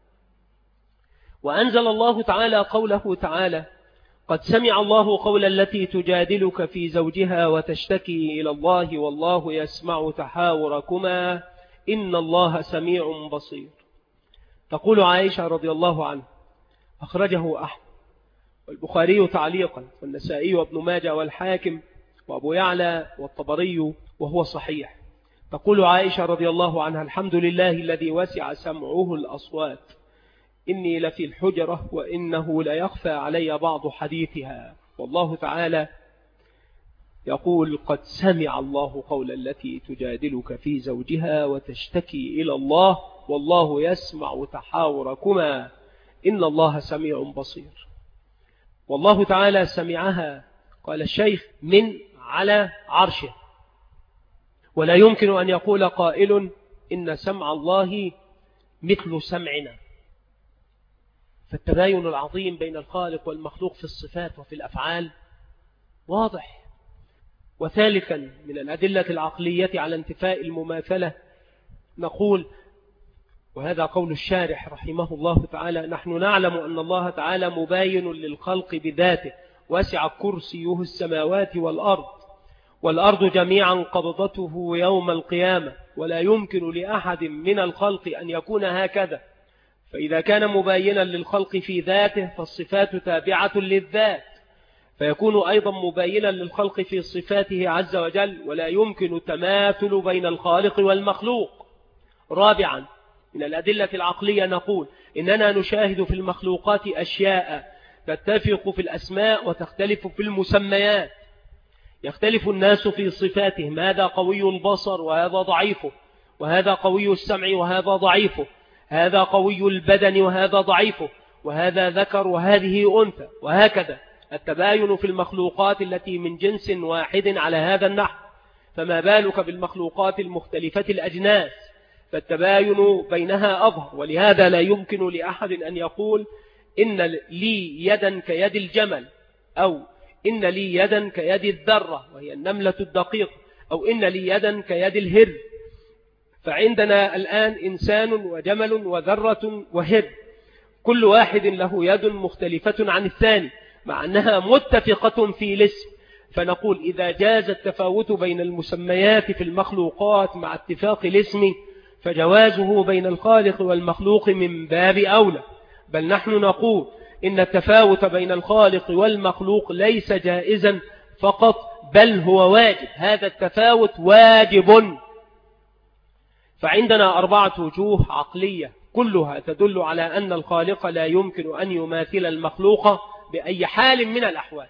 وأنزل الله تعالى قوله تعالى: قد سمع الله قول التي تجادلك في زوجها وتشتكي إلى الله والله يسمع تحاوركما إن الله سميع بصير. تقول عائشة رضي الله عنها، أخرجه أحمد والبخاري تعليقا والنسائي وابن ماجه والحاكم وأبو يعلى والطبري وهو صحيح. تقول عائشة رضي الله عنها: الحمد لله الذي وسع سمعه الأصوات، إني لفي الحجرة وإنه لا يخفى علي بعض حديثها. والله تعالى يقول: قد سمع الله قول التي تجادلك في زوجها وتشتكي إلى الله والله يسمع تحاوركما إن الله سميع بصير. والله تعالى سمعها، قال الشيخ، من على عرشه. ولا يمكن أن يقول قائل إن سمع الله مثل سمعنا. فالتباين العظيم بين الخالق والمخلوق في الصفات وفي الأفعال واضح. وثالثا من الأدلة العقلية على انتفاء المماثلة نقول، وهذا قول الشارح رحمه الله تعالى: نحن نعلم أن الله تعالى مباين للخلق بذاته، وسع كرسيه السماوات والأرض، والأرض جميعا قبضته يوم القيامة، ولا يمكن لأحد من الخلق أن يكون هكذا. فإذا كان مباينا للخلق في ذاته فالصفات تابعة للذات، فيكون أيضا مباينا للخلق في صفاته عز وجل، ولا يمكن التماثل بين الخالق والمخلوق. رابعا من الأدلة العقلية نقول إننا نشاهد في المخلوقات أشياء تتفق في الأسماء وتختلف في المسميات. يختلف الناس في صفاتهم، هذا قوي البصر وهذا ضعيفه، وهذا قوي السمع وهذا ضعيفه، هذا قوي البدن وهذا ضعيفه، وهذا ذكر وهذه أنثى، وهكذا. التباين في المخلوقات التي من جنس واحد على هذا النحو، فما بالك بالمخلوقات المختلفة الأجناس، فالتباين بينها أظهر. ولهذا لا يمكن لأحد أن يقول إن لي يدا كيد الجمل، أو إن لي يدا كيد الذرة وهي النملة الدقيقة، أو إن لي يدا كيد الهر. فعندنا الآن إنسان وجمل وذرة وهد، كل واحد له يد مختلفة عن الثاني مع أنها متفقة في الاسم. فنقول إذا جاز التفاوت بين المسميات في المخلوقات مع اتفاق الاسم فجوازه بين الخالق والمخلوق من باب أولى. بل نحن نقول إن التفاوت بين الخالق والمخلوق ليس جائزا فقط، بل هو واجب. هذا التفاوت واجب. فعندنا أربعة وجوه عقلية كلها تدل على أن الخالق لا يمكن أن يماثل المخلوق بأي حال من الأحوال.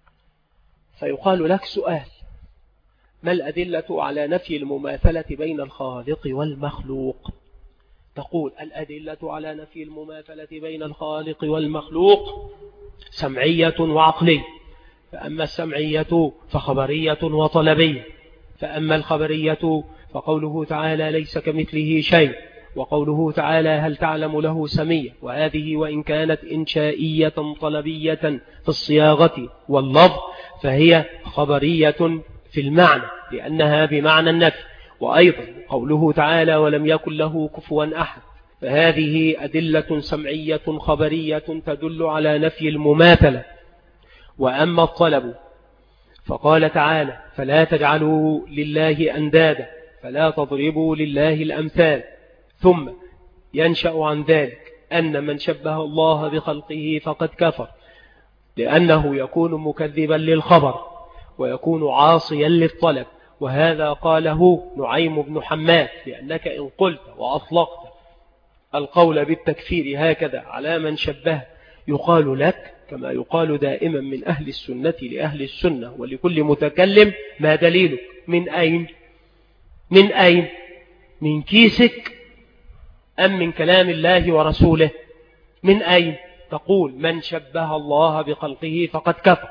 فيقال لك سؤال: ما الأدلة على نفي المماثلة بين الخالق والمخلوق؟ تقول الأدلة على نفي المماثلة بين الخالق والمخلوق سمعية وعقلية. فأما السمعية فخبرية وطلبية. فأما الخبرية فقوله تعالى ليس كمثله شيء، وقوله تعالى هل تعلم له سمية، وهذه وإن كانت إنشائية طلبية في الصياغة واللفظ فهي خبرية في المعنى لأنها بمعنى النفي. وأيضا قوله تعالى ولم يكن له كفوا أحد، فهذه أدلة سمعية خبرية تدل على نفي المماثلة. وأما الطلب فقال تعالى فلا تجعلوا لله أندادا فلا تضربوا لله الأمثال، ثم ينشأ عن ذلك أن من شبه الله بخلقه فقد كفر، لأنه يكون مكذبا للخبر ويكون عاصيا للطلب. وهذا قاله نعيم بن حماد، لأنك إن قلت وأطلقت القول بالتكفير هكذا على من شبه يقال لك كما يقال دائما من أهل السنة لأهل السنة ولكل متكلم: ما دليلك؟ من أين؟ من أين؟ من كيسك أم من كلام الله ورسوله؟ من أين؟ تقول من شبه الله بخلقه فقد كفر،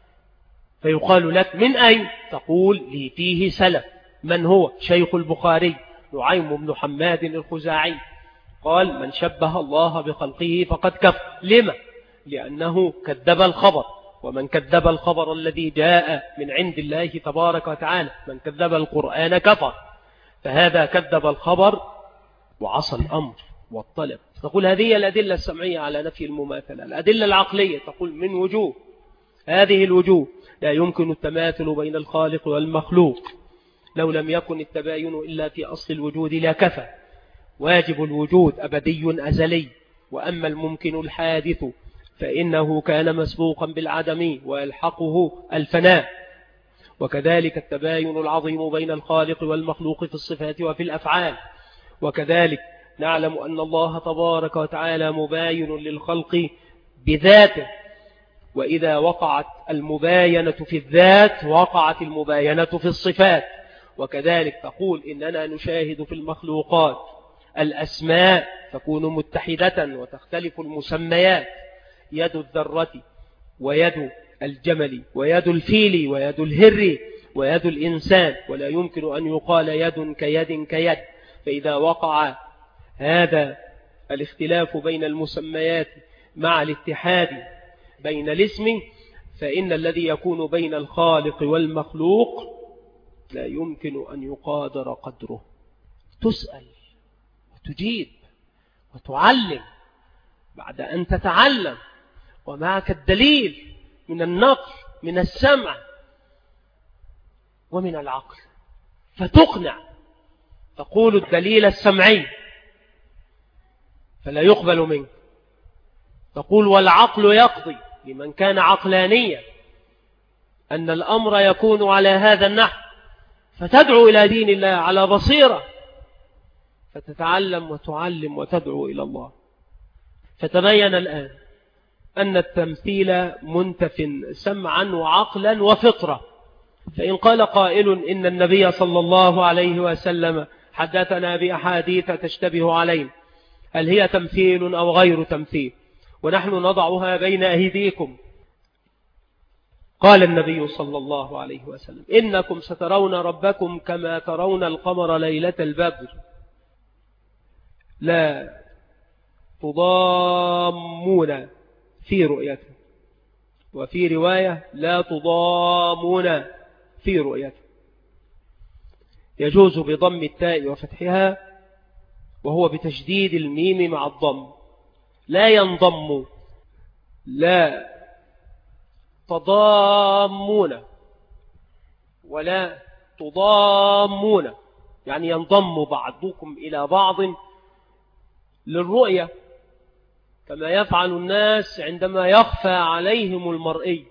فيقال لك من أين؟ تقول لي فيه سلف. من هو؟ شيخ البخاري نعيم بن حماد الخزاعي قال من شبه الله بخلقه فقد كفر. لما؟ لأنه كذب الخبر، ومن كذب الخبر الذي جاء من عند الله تبارك وتعالى، من كذب القرآن كفر. فهذا كذب الخبر وعصى الأمر والطلب. تقول هذه الأدلة السمعية على نفي المماثلة. الأدلة العقلية تقول من وجوه، هذه الوجوه لا يمكن التماثل بين الخالق والمخلوق. لو لم يكن التباين إلا في أصل الوجود لا كفى. واجب الوجود أبدي أزلي، وأما الممكن الحادث فإنه كان مسبوقا بالعدم ويلحقه الفناء. وكذلك التباين العظيم بين الخالق والمخلوق في الصفات وفي الأفعال. وكذلك نعلم أن الله تبارك وتعالى مباين للخلق بذاته، وإذا وقعت المباينة في الذات وقعت المباينة في الصفات. وكذلك تقول إننا نشاهد في المخلوقات الأسماء تكون متحدة وتختلف المسميات، يد الذرة ويد الجمل ويد الفيل ويد الهر ويد الإنسان، ولا يمكن أن يقال يد كيد كيد. فإذا وقع هذا الاختلاف بين المسميات مع الاتحاد بين الاسم فإن الذي يكون بين الخالق والمخلوق لا يمكن أن يقادر قدره. تسأل وتجيب وتعلم بعد أن تتعلم ومعك الدليل من النقل من السمع ومن العقل، فتقنع. تقول الدليل السمعي فلا يقبل منك. تقول والعقل يقضي لمن كان عقلانيا أن الأمر يكون على هذا النحو، فتدعو إلى دين الله على بصيرة، فتتعلم وتعلم وتدعو إلى الله. فتبين الآن أن التمثيل منتف سمعا وعقلا وفطرة. فإن قال قائل إن النبي صلى الله عليه وسلم حدثنا بأحاديث تشتبه علينا، هل هي تمثيل أو غير تمثيل؟ ونحن نضعها بين أيديكم. قال النبي صلى الله عليه وسلم إنكم سترون ربكم كما ترون القمر ليلة البدر لا تضامون في رؤيته، وفي رواية لا تضامون في رؤيته. يجوز بضم التاء وفتحها، وهو بتشديد الميم مع الضم. لا ينضم، لا تضامون ولا تضامون، يعني ينضم بعضكم إلى بعض للرؤية، كما يفعل الناس عندما يخفى عليهم المرئي،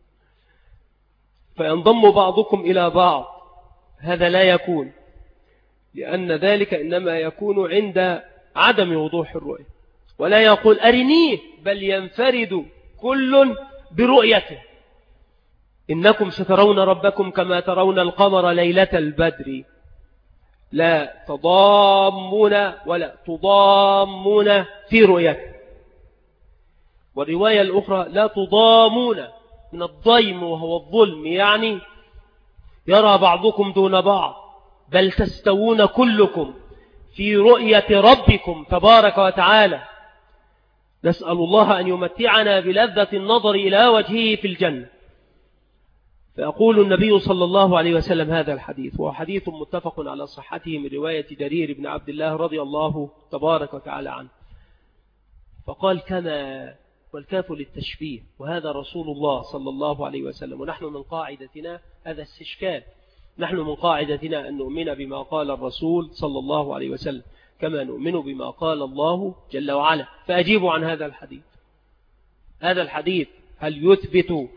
فينضم بعضكم إلى بعض. هذا لا يكون، لأن ذلك إنما يكون عند عدم وضوح الرؤية. ولا يقول أرنيه، بل ينفرد كل برؤيته. إنكم سترون ربكم كما ترون القمر ليلة البدر. لا تضامون ولا تضامون في رؤيته. والرواية الأخرى لا تضامون من الضيم وهو الظلم، يعني يرى بعضكم دون بعض، بل تستوون كلكم في رؤية ربكم تبارك وتعالى. نسأل الله أن يمتعنا بلذة النظر إلى وجهه في الجنة. فيقول النبي صلى الله عليه وسلم هذا الحديث، وهو حديث متفق على صحته من رواية جرير بن عبد الله رضي الله تبارك وتعالى عنه، فقال كما، والكاف للتشبيه، وهذا رسول الله صلى الله عليه وسلم. ونحن من قاعدتنا هذا استشكال، نحن من قاعدتنا أن نؤمن بما قال الرسول صلى الله عليه وسلم كما نؤمن بما قال الله جل وعلا. فأجيبوا عن هذا الحديث. هذا الحديث هل يثبت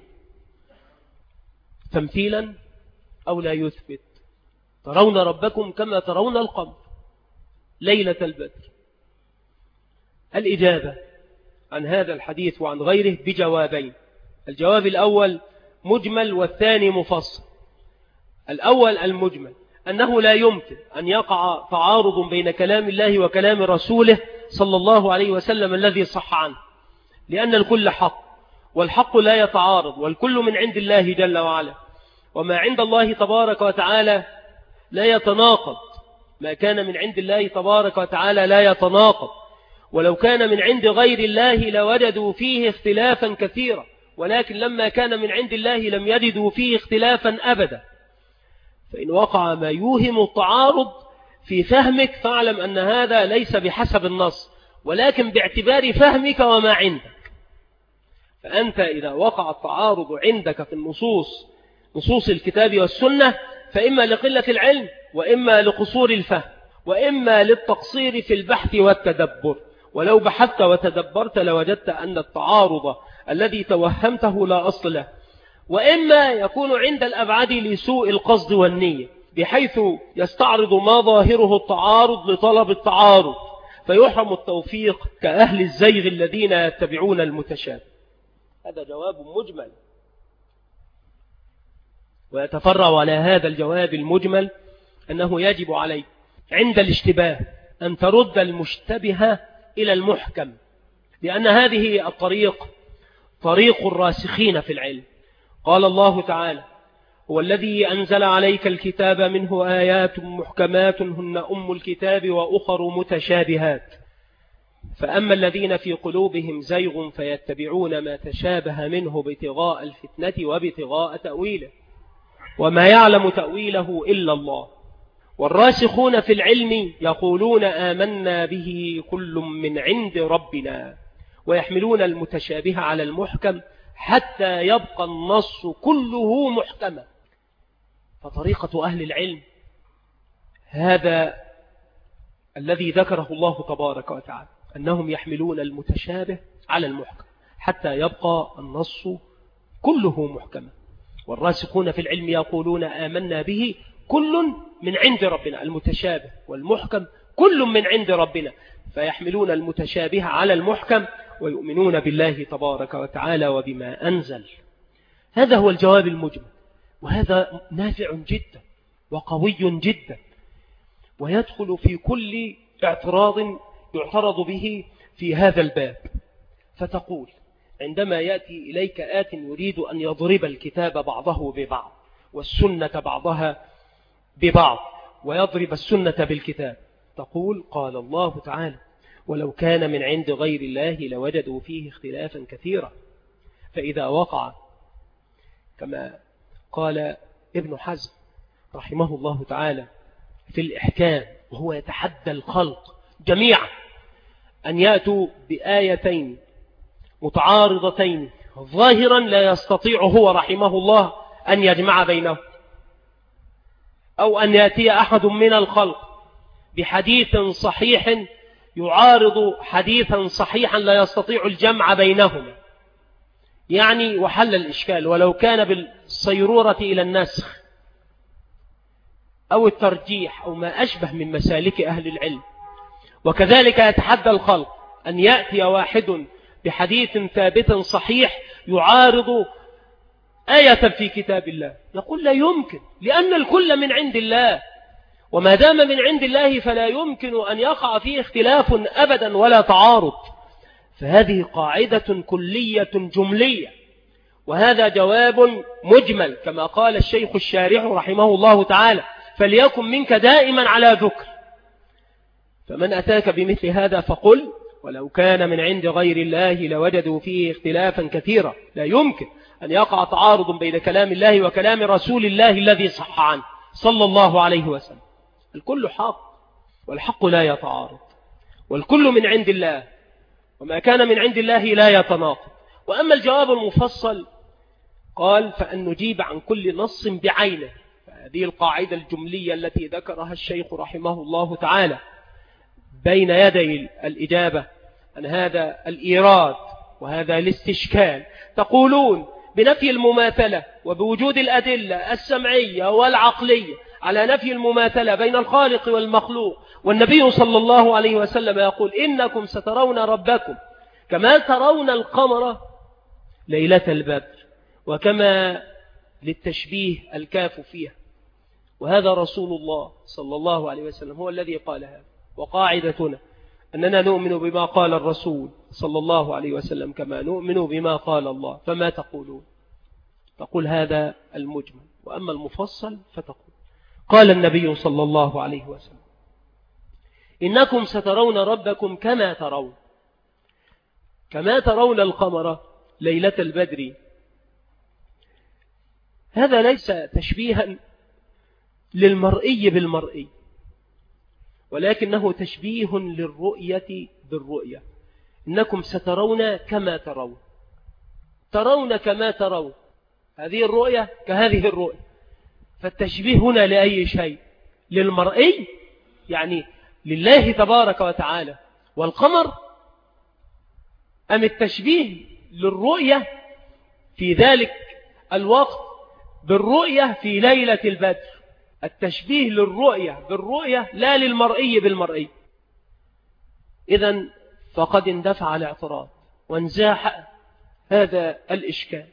تمثيلا أو لا يثبت؟ ترون ربكم كما ترون القمر ليلة البدر. الإجابة عن هذا الحديث وعن غيره بجوابين. الجواب الأول مجمل والثاني مفصل. الأول المجمل أنه لا يمكن أن يقع تعارض بين كلام الله وكلام رسوله صلى الله عليه وسلم الذي صح عنه، لأن الكل حق، والحق لا يتعارض، والكل من عند الله جل وعلا. وما عند الله تبارك وتعالى لا يتناقض، ما كان من عند الله تبارك وتعالى لا يتناقض. ولو كان من عند غير الله لوجدوا فيه اختلافا كثيرا، ولكن لما كان من عند الله لم يجدوا فيه اختلافا أبدا. فإن وقع ما يوهم التعارض في فهمك فاعلم أن هذا ليس بحسب النص، ولكن باعتبار فهمك وما عندك. فأنت إذا وقع التعارض عندك في النصوص، نصوص الكتاب والسنة، فإما لقلة العلم، وإما لقصور الفهم، وإما للتقصير في البحث والتدبر. ولو بحثت وتدبرت لوجدت أن التعارض الذي توهمته لا أصل له. وإما يكون عند الأبعد لسوء القصد والنية، بحيث يستعرض ما ظاهره التعارض لطلب التعارض، فيحرم التوفيق كأهل الزيغ الذين يتبعون المتشابه. هذا جواب مجمل. ويتفرع على هذا الجواب المجمل أنه يجب عليك عند الاشتباه أن ترد المشتبه إلى المحكم، لأن هذه الطريق طريق الراسخين في العلم. قال الله تعالى: هو الذي أنزل عليك الكتاب منه آيات محكمات هن أم الكتاب وأخر متشابهات، فأما الذين في قلوبهم زيغ فيتبعون ما تشابه منه ابتغاء الفتنة وابتغاء تأويله وما يعلم تأويله إلا الله. والراسخون في العلم يقولون آمنا به كل من عند ربنا، ويحملون المتشابه على المحكم حتى يبقى النص كله محكما. فطريقة أهل العلم هذا الذي ذكره الله تبارك وتعالى، أنهم يحملون المتشابه على المحكم حتى يبقى النص كله محكما. والراسخون في العلم يقولون آمنا به كل من عند ربنا، المتشابه والمحكم كل من عند ربنا، فيحملون المتشابه على المحكم ويؤمنون بالله تبارك وتعالى وبما أنزل. هذا هو الجواب المجمل، وهذا نافع جدا وقوي جدا، ويدخل في كل اعتراض يعترض به في هذا الباب. فتقول عندما يأتي إليك آت يريد أن يضرب الكتاب بعضه ببعض والسنة بعضها ببعض ويضرب السنة بالكتاب، تقول قال الله تعالى: ولو كان من عند غير الله لوجدوا فيه اختلافا كثيرا. فإذا وقع كما قال ابن حزم رحمه الله تعالى في الإحكام، وهو يتحدى الخلق جميعا أن يأتوا بآيتين متعارضتين ظاهرا لا يستطيع هو رحمه الله أن يجمع بينهم، أو أن يأتي أحد من الخلق بحديث صحيح يعارض حديثا صحيحا لا يستطيع الجمع بينهما، يعني وحل الإشكال ولو كان بالصيرورة إلى النسخ أو الترجيح أو ما أشبه من مسالك أهل العلم. وكذلك يتحدى الخلق أن يأتي واحد بحديث ثابت صحيح يعارض آية في كتاب الله، يقول لا يمكن، لأن الكل من عند الله، وما دام من عند الله فلا يمكن أن يقع فيه اختلاف أبدا ولا تعارض. فهذه قاعدة كلية جملية، وهذا جواب مجمل كما قال الشيخ الشارح رحمه الله تعالى: فليكن منك دائما على ذكر. فمن أتاك بمثل هذا فقل ولو كان من عند غير الله لوجدوا فيه اختلافا كثيرا. لا يمكن أن يقع تعارض بين كلام الله وكلام رسول الله الذي صح عنه صلى الله عليه وسلم. الكل حق، والحق لا يتعارض، والكل من عند الله، وما كان من عند الله لا يتناقض. وأما الجواب المفصل قال: فأن نجيب عن كل نص بعينه. فهذه القاعدة الجملية التي ذكرها الشيخ رحمه الله تعالى بين يدي الإجابة عن هذا الإيراد وهذا الاستشكال، تقولون بنفي المماثلة وبوجود الأدلة السمعية والعقلية على نفي المماثلة بين الخالق والمخلوق، والنبي صلى الله عليه وسلم يقول: إنكم سترون ربكم كما ترون القمر ليلة البدر، وكما للتشبيه الكاف فيها. وهذا رسول الله صلى الله عليه وسلم هو الذي قال هذا. وقاعدتنا أننا نؤمن بما قال الرسول صلى الله عليه وسلم كما نؤمن بما قال الله. فما تقولون؟ تقول هذا المجمل، وأما المفصل فتقول: قال النبي صلى الله عليه وسلم: إنكم سترون ربكم كما ترون كما ترون القمر ليلة البدر. هذا ليس تشبيها للمرئي بالمرئي، ولكنه تشبيه للرؤية بالرؤية. إنكم سترون كما ترون، ترون كما ترون، هذه الرؤية كهذه الرؤية. فالتشبيه هنا لأي شيء؟ للمرئي، يعني لله تبارك وتعالى والقمر، أم التشبيه للرؤية في ذلك الوقت بالرؤية في ليلة البدر؟ التشبيه للرؤية بالرؤية لا للمرئي بالمرئي. إذن فقد اندفع الاعتراض وانزاح هذا الإشكال.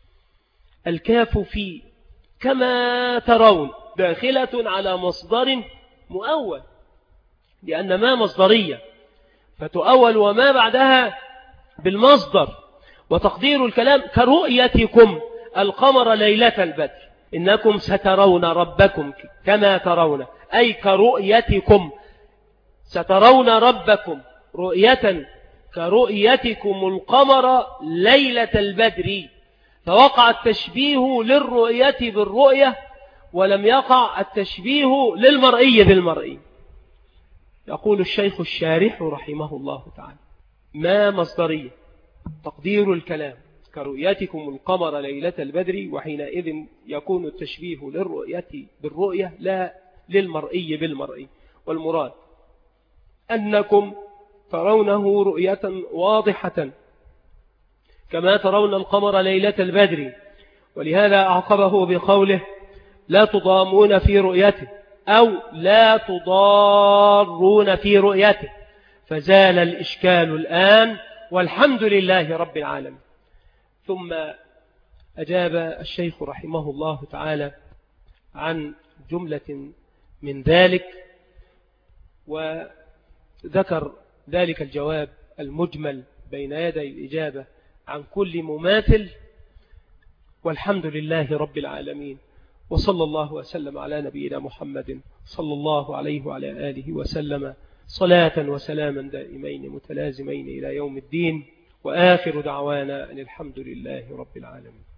الكاف في كما ترون داخلة على مصدر مؤول، لأن ما مصدرية فتؤول وما بعدها بالمصدر. وتقدير الكلام: كرؤيتكم القمر ليلة البدر. إنكم سترون ربكم كما ترون، أي كرؤيتكم، سترون ربكم رؤية كرؤيتكم القمر ليلة البدر. فوقع التشبيه للرؤية بالرؤية، ولم يقع التشبيه للمرئي بالمرئي. يقول الشيخ الشارح رحمه الله تعالى: ما مصدرية تقدير الكلام كرؤيتكم القمر ليلة البدر، وحينئذ يكون التشبيه للرؤية بالرؤية لا للمرئي بالمرئي. والمراد أنكم ترونه رؤية واضحة كما ترون القمر ليلة البدر. ولهذا أعقبه بقوله: لا تضامون في رؤيته، أو لا تضارون في رؤيته. فزال الإشكال الآن، والحمد لله رب العالمين. ثم أجاب الشيخ رحمه الله تعالى عن جملة من ذلك، وذكر ذلك الجواب المجمل بين يدي الإجابة عن كل مماثل، والحمد لله رب العالمين. وصلى الله وسلم على نبينا محمد صلى الله عليه وعلى آله وسلم، صلاة وسلاما دائمين متلازمين إلى يوم الدين. وآخر دعوانا أن الحمد لله رب العالمين.